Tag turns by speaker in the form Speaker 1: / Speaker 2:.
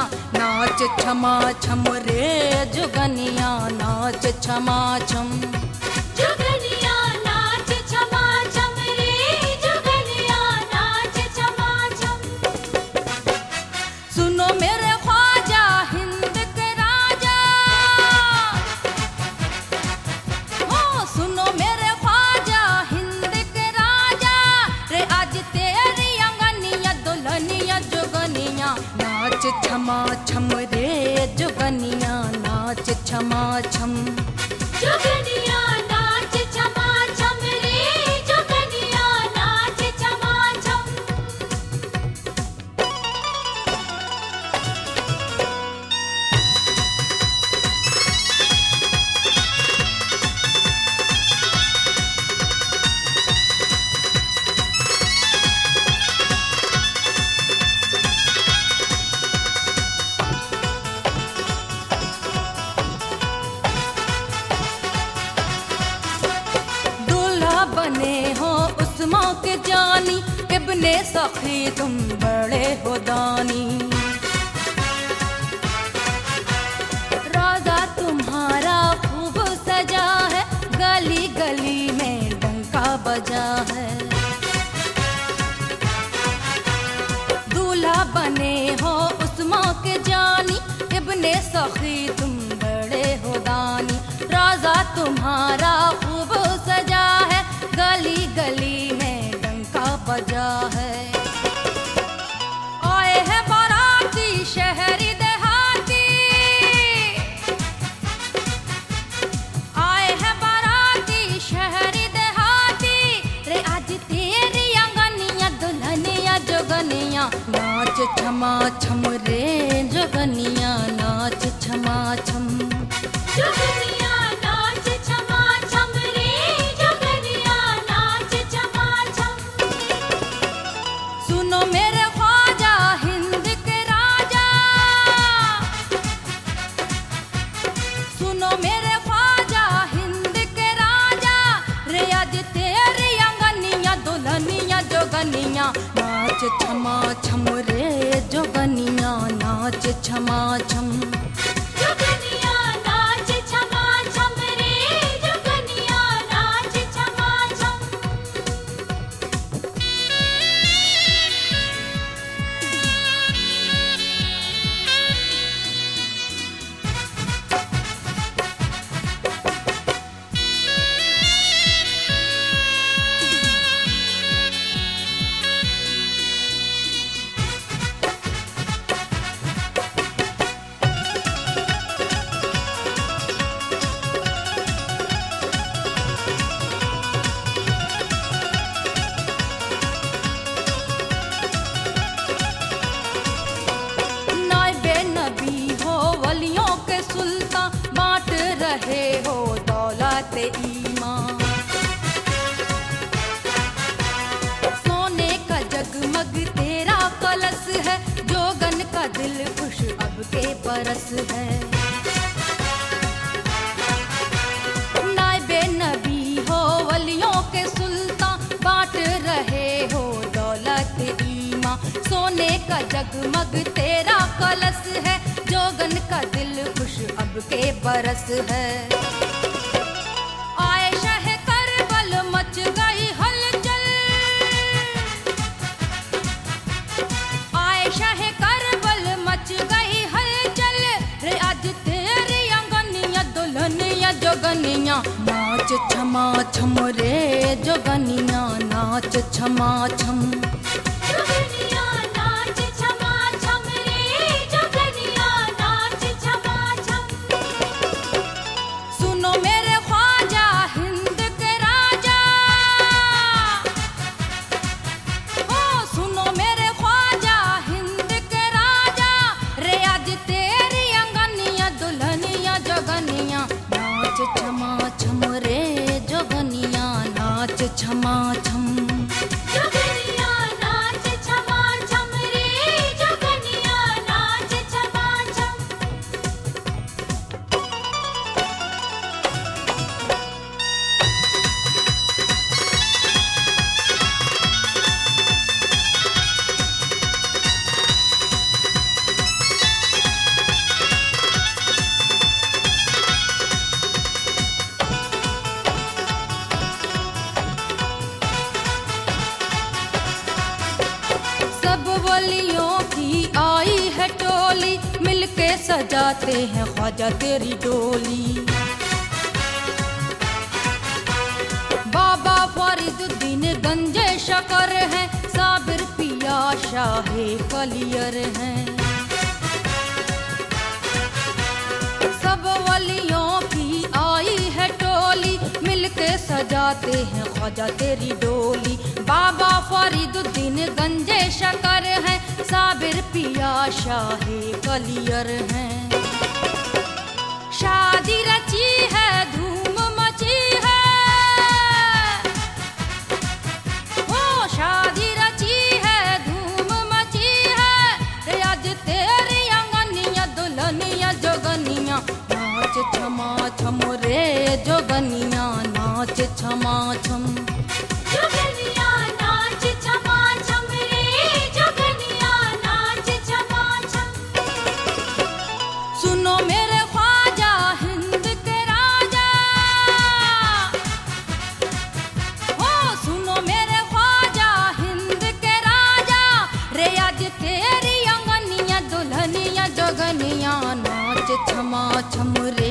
Speaker 1: नाच छमा छम रे जोगनिया नाच छमा छम।
Speaker 2: जोगनिया नाच छमा छम रे जोगनिया नाच छमा छम।
Speaker 1: सुनो मेरे ख्वाजा हिंद के राजा, हो सुनो मेरे ख्वाजा हिंद के राजा रे आज तेरी अंगनिया दुल्हनिया जोगनिया नाच छमा छम रे जोगनिया नाच छमा छम।
Speaker 2: जोगनिया नाच छमा छम रे जोगनिया नाच छमा छम।
Speaker 1: बने हो उस्मा के जानी इब्ने सखी तुम बड़े हो दानी। राजा तुम्हारा खूब सजा है गली गली में डंका बजा है। दूल्हा बने हो उस्मा के जानी इब्ने सखी तुम बड़े हो दानी। राजा तुम्हारा खूब सजा है गली गली में डंका बजा है। आए हैं बाराती शहरी देहाती, आए हैं बाराती शहरी देहाती रे आज तेरी अंगनिया दुल्हनिया जोगनिया नाच छमा छम रे जोगनिया नाच छमा छम।
Speaker 2: जोगनिया नाच छमा छम रे जोगनिया नाच छमा छम।
Speaker 1: सुनो मेरे ख्वाजा हिंद के राजा, सुनो मेरे ख्वाजा हिंद के राजा रे आज तेरी अंगनिया दुल्हनिया जोगनिया नाच छमा छम रे जोगनिया नाच छमा छम।
Speaker 2: जोगनिया नाच छमा छम रे जोगनिया नाच छमा छम।
Speaker 1: नाइबे नबी हो वलियों के सुल्तान बांट रहे हो दौलत ईमान। सोने का जगमग तेरा कलश है जोगन का दिल खुश अब के बरस है। नाइबे नबी हो वलियों के सुल्तान बांट रहे हो दौलत ईमान। सोने का जगमग तेरा कलश है जोगन का दिल खुश अब के बरस है। आए शह करबल मच गई हलचल, आए शह करबल मच गई हलचल रे आज तेरी अंगनिया दुल्हनिया जोगनिया नाच छमा छम रे जोगनिया नाच छमा छम।
Speaker 2: जोगनिया नाच छमा छम रे जोगनिया नाच छमा छम।
Speaker 1: सुनो मेरे ख्वाजा हिंद के राजा, ओ सुनो मेरे ख्वाजा हिंद के राजा रे आज तेरी अंगनिया दुल्हनिया जोगनिया नाच छमा छम रे जोगनिया नाच छमा छम।
Speaker 2: जोगनिया
Speaker 1: वलियों की आई है टोली, मिलके सजाते हैं ख्वाजा तेरी डोली। बाबा फरीदुद्दीन गंजे शकर हैं, साबिर पिया शाहे कलियर हैं। सब वलियों की आई है टोली, मिलके सजाते हैं ख्वाजा तेरी डोली। बाबा फरीदुद्दीन गंजे शकर हैं, साबिर पिया शाहे कलियर हैं। शादी रची है, धूम मची है, हो शादी रची है, धूम मची है। रे आज तेरी अंगनिया दुल्हनिया जोगनिया नाच छमा छम रे जोगनिया नाच छमा छम।
Speaker 2: जोगनिया नाच छमा छम रे जोगनिया नाच छमा छम।
Speaker 1: सुनो मेरे ख्वाजा हिंद के राजा, हो सुनो मेरे ख्वाजा हिंद के राजा। रे आज तेरी अंगनिया दुल्हनिया जोगनिया नाच छमा छम रे